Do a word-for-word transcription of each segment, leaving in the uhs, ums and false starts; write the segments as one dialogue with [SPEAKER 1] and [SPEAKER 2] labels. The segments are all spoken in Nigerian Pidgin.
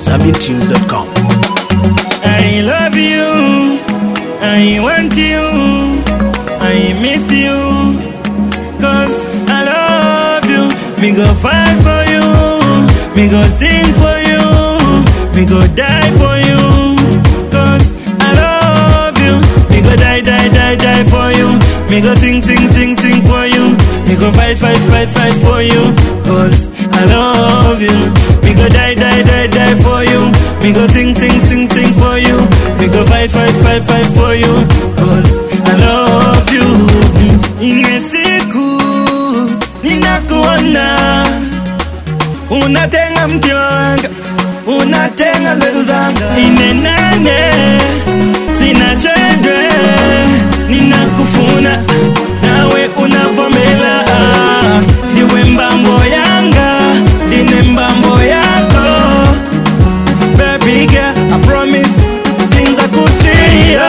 [SPEAKER 1] Zambian Tunes dot com.
[SPEAKER 2] I love you, I want you, I miss you, cause I love you. Me go fight for you, me go sing for you, me go die for you, cause I love you. Me go die, die, die, die for you, me go sing, sing, sing, sing for you, me go fight, fight, fight, fight for you, cause I love you. Me go die, die, die, die for you, me go sing, sing, sing, sing for you, me go fight, fight, fight, fight for you, cause I love you. Ine siku ninakuona, unatenga mti wangu, unatenga zetu zangu. Ine nane sina chedwe, ninakufuna nawe unavomela. Niwe mbambo yanga, dine mbambo yako. Baby girl, I promise things are good to you.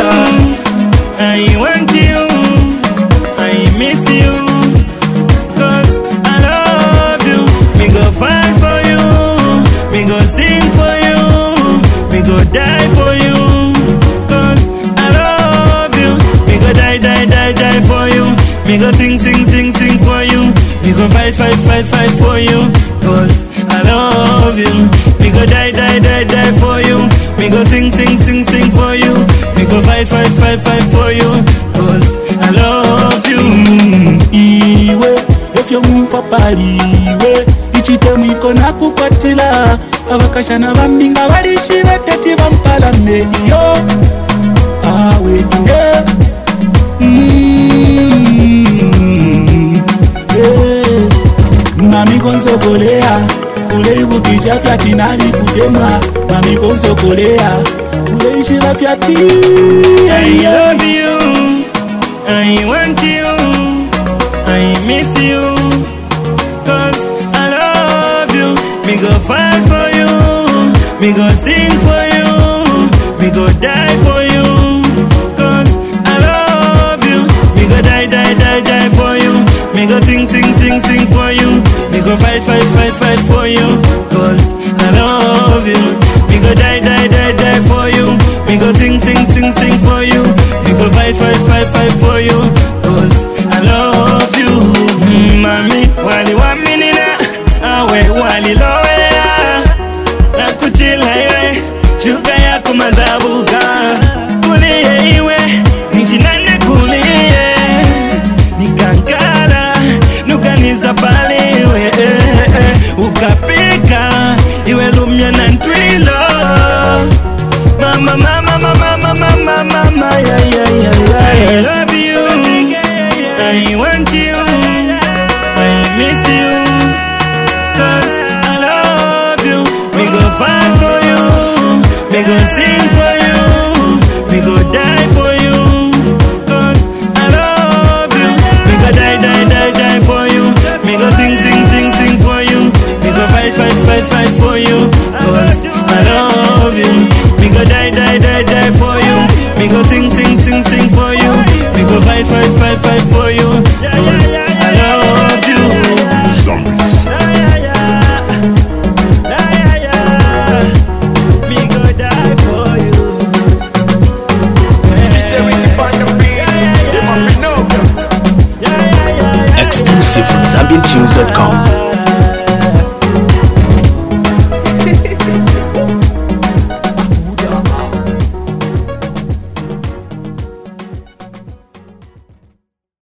[SPEAKER 2] I want you, I miss you, cause I love you. Me go fight for you, me go sing for you, me go die for you, cause I love you. Me go die, die, die, die for you, me go sing, sing, sing, sing for you, me go fight, fight, fight, fight for you, cause I love you. Me go die, die, die, die for you, me go sing, sing, sing, sing for you, me go fight, fight, fight, fight for you, cause I love you.
[SPEAKER 3] Iwe, if you move for paliwe, ichite mwiko na kukwatila. Abakashana bambinga walishire teti bampala meyo. Awe inge Mami gonzo kolea, ule ibukisha fyati nali kutema. Mami gonzo kolea, ule ishira fyati.
[SPEAKER 2] I love you, I want you, I miss you, cause I love you. Me go fight for you, me go sing for you, me go die for you, cause I love you. Me go die, die, die, die for you, me go sing, sing, sing, sing for you, me go fight, fight, fight, fight for you, cause I love you. Me go die, die, die, die for you, me go sing, sing, sing, sing for you, me go fight, fight, fight, fight for you, cause I love you. Mm, mami, wali wa minina, awe wali lowea, na kuchila iwe, shuka ya kumazabuka. Kulie iwe, nishinane kulie, nikankara, nukaniza paliwe, eh, eh, ukapika, iwe lumya na ntwilo. Mama, mama, mama, mama, mama, mama, yeah, yeah, yeah, yeah. I love you, I want you, I miss you, cause I love you. Me go fight for you, me go sing for you, me go die for you, cause I love you. Me go die, die, die, die for you, me go sing, sing, sing, sing for you, me go fight, fight, fight, fight for you, cause I love you. Me go die, die, die, die for you, me go sing, sing, sing, sing for you, me go fight, fight, fight, fight for you, cause I love you.
[SPEAKER 1] Zombies.
[SPEAKER 2] Me go die for you.
[SPEAKER 1] Exclusive from Zambian Tunes dot com.